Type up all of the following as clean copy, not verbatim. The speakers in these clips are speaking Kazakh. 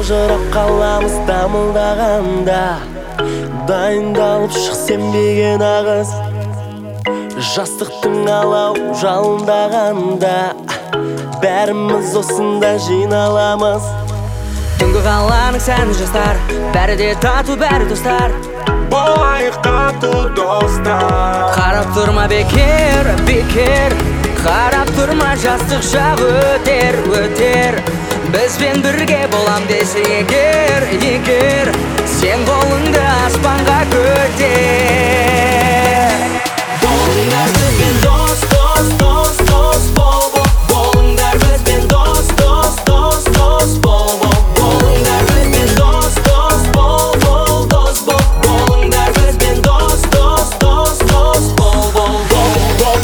маужырап қаламыз дамылдағанда. Дайындалып шық сенбеген ағыз, жастықтың алау жалындағанда. Бәріміз осында жиналамыз. Түнгі қаланың сәні жастар, бәрі де тату, бәрі достар. Болайық тату достар. Қарап тұрма бекер, бекер, қарап тұрма, жастық шағы өтер, өтер. Бізбен бірге болам десең егер, егер, сен қолыңды аспанға көтер. Болыңдар бізбен дос, дос, дос, дос, бол, бол. Болыңдар бізбен дос, дос, дос, дос, бол, бол. Болыңдар бізбен дос, дос, бол, бол, дос, бол. Болыңдар бізбен дос, дос, дос, дос, бол, бол, бол, бол.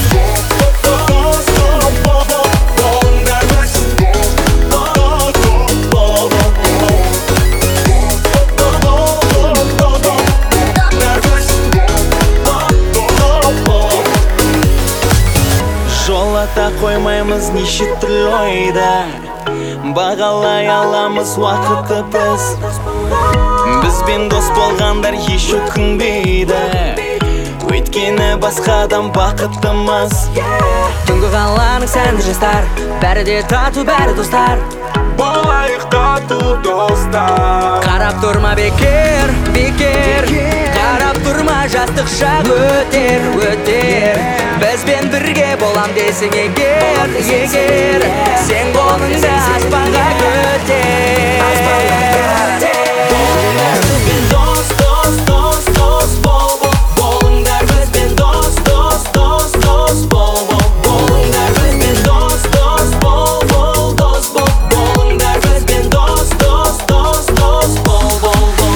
Жолата қоймаймыз неше түрлі ойдар, бағалай аламыз уақытты біз. Бізбен дос болғандар еш өкінбейді, өйткені басқадан бақыттымыз. Түнгі қаланың сәнді жастар, бәрі де тату, бәрі достар. Болайық тату достар. Қарап тұрма бекер, бекер, қарап тұрма, жастық шағы өтер, өтер. Бізбен бірге болам десең егер, егер, сен қолыңды аспанға көтер. Болыңдар бізбен дос, дос, дос, дос, бол, бол. Болыңдар бізбен дос, дос, дос, дос, бол, бол. Болыңдар бізбен дос, дос, бол, бол, дос, бол. Болыңдар бізбен дос, дос, дос, дос, бол, бол, бол.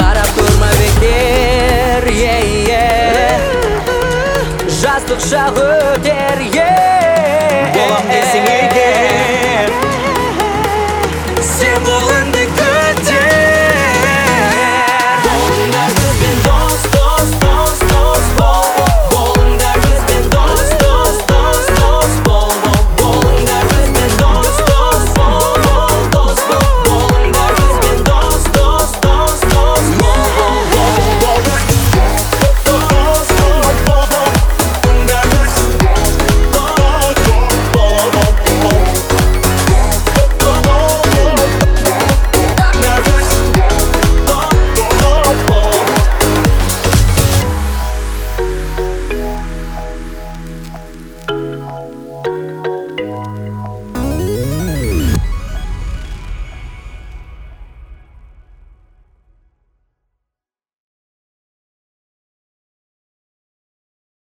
Жастық шағы